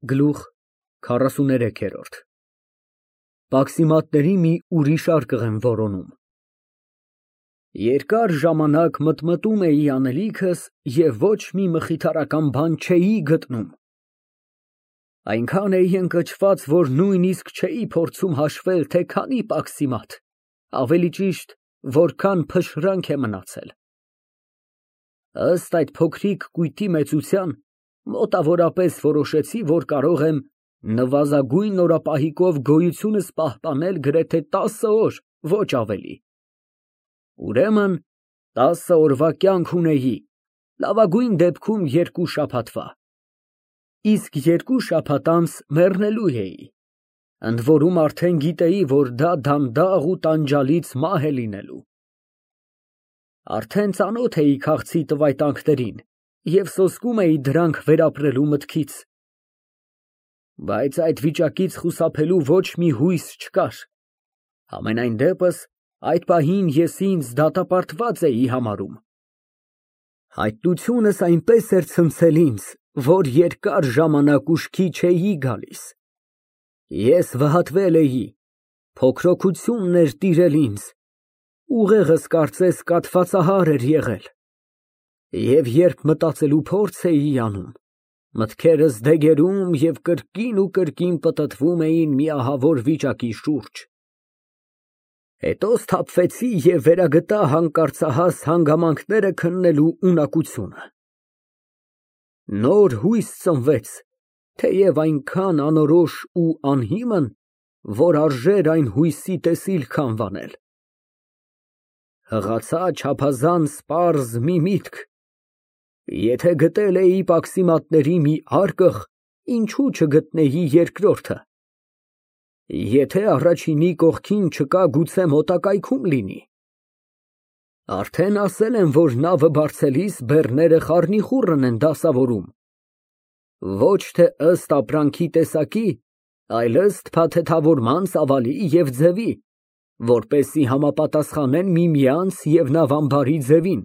Գլուխ 43 Պաքսիմատների մի ուրիշ արկղ եմ որոնում։ Երկար ժամանակ մտմտում էի անելիքս և ոչ մի մխիթարական բան չէի գտնում։ Այնքան էի ընկճված, որ նույնիսկ չէի փորձում հաշվել, թե քանի պաքսիմատ, ավելի ճիշտ, որքան փշրանք է մնացել։ Ըստ այդ փոքրիկ կույտի մեծության, մոտավորապես որոշեցի, որ կարող եմ նվազագույն օրապահիկով գոյությունս պահպանել գրեթե 10 օր, ոչ ավելի։ Ուրեմն 10 օրվա կյանք ունեի, լավագույն դեպքում 2 շաբաթվա, իսկ 2 շաբաթ անց մեռնելու էի, ընդ որում արդեն գիտեի, որ դա դանդաղ ու տանջալից մահ է լինելու։ Արդեն ծանոթ էի քաղցի տվայտանքներին և սոսկում էի դրանք վերապրելու մտքից։ Բայց այդ վիճակից խուսափելու ոչ մի հույս չկար։ Համենայն դեպս, այդ պահին ես ինձ դատապարտված էի համարում։ Հայտնությունս այնպես էր ցնցել ինձ, որ երկար ժամանակ ուշքի չէի գալիս։ Ես վհատվել էի, փոքրոքությունն էր տիրել ինձ, ուղեղս կարծես կաթվածահար էր եղել։ Եվ երբ մտածելու փորձ էի անում, մտքերս դեգերում և կրկին պտտվում էին մի ահավոր վիճակի շուրջ։ Հետո սթափվեցի և վերագտա հանկարծահաս հանգամանքները քննելու ունակությունը։ Նոր հույս ծնվեց, թեև այնքան անորոշ ու անհիմն, որ արժեր այն հույսի տեսիլք անվանել։ Հղացա չափազանց պարզ մի միտք. եթե գտել էի պաքսիմատների մի արկղ, ինչու չգտնեի երկրորդը։ Եթե առաջինի կողքին չկա, գուցե մոտակայքում լինի։ Արդեն ասել եմ, որ նավը բարձելիս բեռները խառնիխուռն են դասավորում։ Ոչ թե ըստ ապրանքի տեսակի, այլ ըստ փաթեթավորման ծավալի և ձևի, որպեսզի համապատասխանեն միմյանց և նավամբարի ձևին։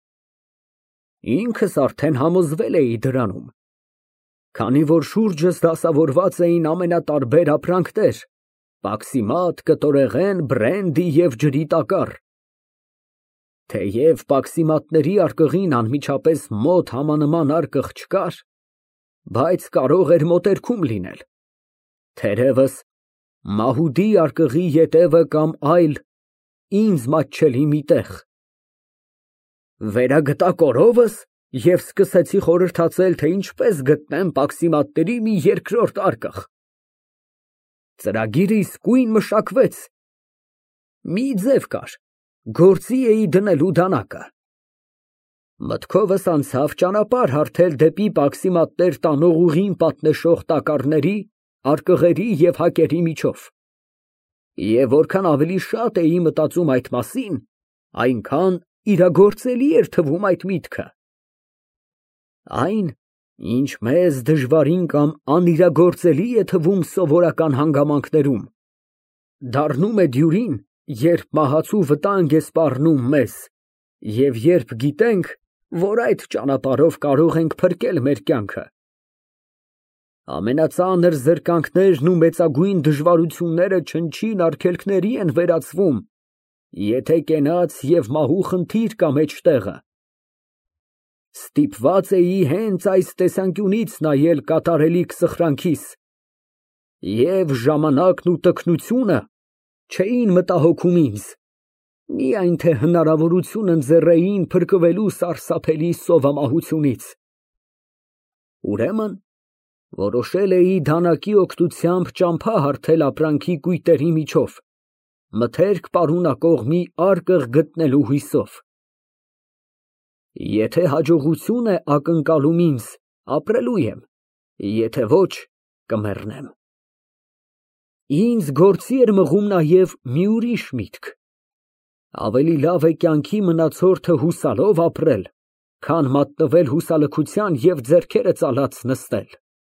Ինքս արդեն համոզվել էի դրանում, քանի որ շուրջս դասավորված էին ամենատարբեր ապրանքներ, պաքսիմատ, կտորեղեն, բրենդի և ջրի տակառ։ Թեև պաքսիմատների արկղին անմիջապես մոտ համանման արկղ չկար, բայց կարող էր մոտերքում լինել, թերևս մահուդի արկղի ետևը կամ այլ ինձ մատչելի մի տեղ։ Վերագտա կորովս և սկսեցի խորհրդածել, թե ինչպես գտնեմ պաքսիմատների մի երկրորդ արկղ։ Ծրագիրը իսկույն մշակվեց։ Մի ձև կար, գործի էի դնելու դանակը։ Մտքովս անցավ ճանապարհ հարթել դեպի պաքսիմատներ տանող ուղին պատնեշող տակառների, արկղերի և հակերի միջով։ Եվ որքան ավելի շատ էի մտածում այդ մասին, այնքան իրագործելի էր թվում այդ միտքը։ Այն, ինչ մեզ դժվարին կամ անիրագործելի է թվում սովորական հանգամանքներում, դառնում է դյուրին, երբ մահացու վտանգ է սպառնում մեզ, և երբ գիտենք, որ այդ ճանապարհով կարող ենք փրկել մեր կյանքը։ Ամենածանր զրկանքներն ու մեծագույն դժվարությունները չնչին արգելքների են վերածվում, եթե կենաց և մահու խնդիր կա մեջտեղը։ Ստիպված էի հենց այս տեսանկյունից նայել կատարելիք սխրանքիս, և ժամանակն ու տքնությունը չէին մտահոգում ինձ, միայն թե հնարավորություն ընձեռեին փրկվելու սարսափելի սովամահությունից։ Ուրեմն որոշել էի դանակի օգնությամբ ճամփա հարթել ապրանքի կույտերի միջով, մթերք պարունակող մի արկղ գտնելու հույսով։ Եթե հաջողություն է ակնկալում ինձ, ապրելու եմ, եթե ոչ, կմեռնեմ։ Ինձ գործի էր մղում նաև մի ուրիշ միտք. ավելի լավ է կյանքի մնացորդը հուսալով ապրել, քան մատնվել հուսալքության և ձեռքերը ծալած նստել։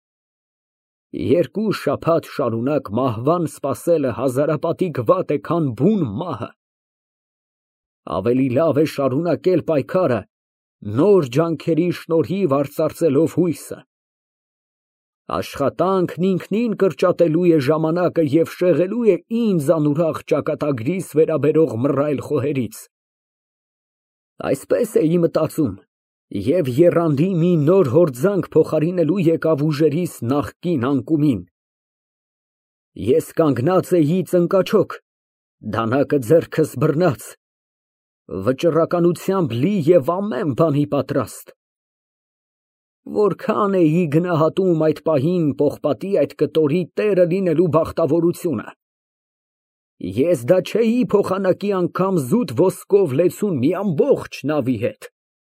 2 շաբաթ շարունակ մահվան սպասելը հազարապատիկ վատ է, քան բուն մահը։ Ավելի լավ է շարունակել պայքարը, նոր ջանքերի շնորհիվ արծարծելով հույսը։ Աշխատանքն ինքնին կրճատելու է ժամանակը և շեղելու է ինձ անուրախ ճակատագրիս վերաբերող մռայլ խոհերից։ Այսպես էի մտածում և եռանդի մի նոր հորձանք փոխարինելու եկավ ուժերիս նախկին անկումին։ Ես կանգնած էի ծնկաչոք, դանակը ձեռքս բռնած, վճռականությամբ լի և ամեն բանի պատրաստ։ Որքան էի գնահատում այդ պահին պողպատի այդ կտորի տերը լինելու բախտավորությունը։ Ես դա չէի փոխանակի անգամ զուտ ոսկով լեցուն մի ամբողջ նավի հետ։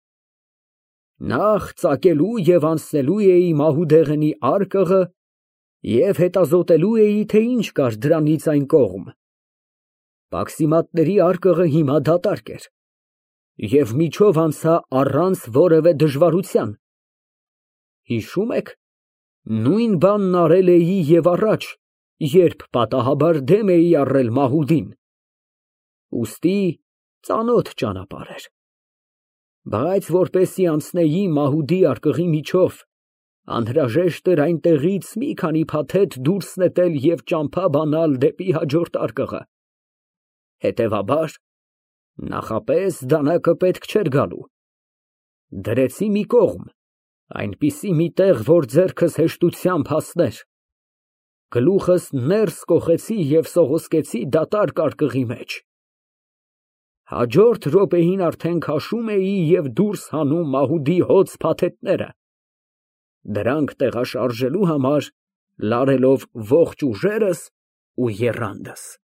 Նախ ծակելու և անցնելու էի Մահուդեղենի արկղը և հետազոտելու էի, թե ինչ կար դրանից այն կողմ։ Պաքսիմատների արկղը հիմա դատարկ էր և միջով անցա առանց որևէ դժվարության։ Հիշո՞ւմ եք, նույն բանն արել էի և առաջ, երբ պատահաբար դեմ էի առել Մահուդին, ուստի ծանոթ ճանապարհ էր։ Բայց որպեսզի անցնեի Մահուդի արկղի միջով, անհրաժեշտ էր այնտեղից մի քանի փաթեթ դուրս նետել և ճամփա բանալ դեպի հաջորդ արկղը։ Հետևաբար, նախապես դանակը պետք չէր գալու։ Դրեցի մի կողմ, այնպիսի մի տեղ, որ ձեռքս հեշտությամբ հասներ։ Գլուխս ներս կոխեցի և սողոսկեցի դատարկ արկղի մեջ։ Հաջորդ րոպեին արդեն քաշում էի և դուրս հանում Մահուդի հոծ փաթեթները, դրանք տեղաշարժելու համար լարելով ողջ ուժերս ու եռանդս։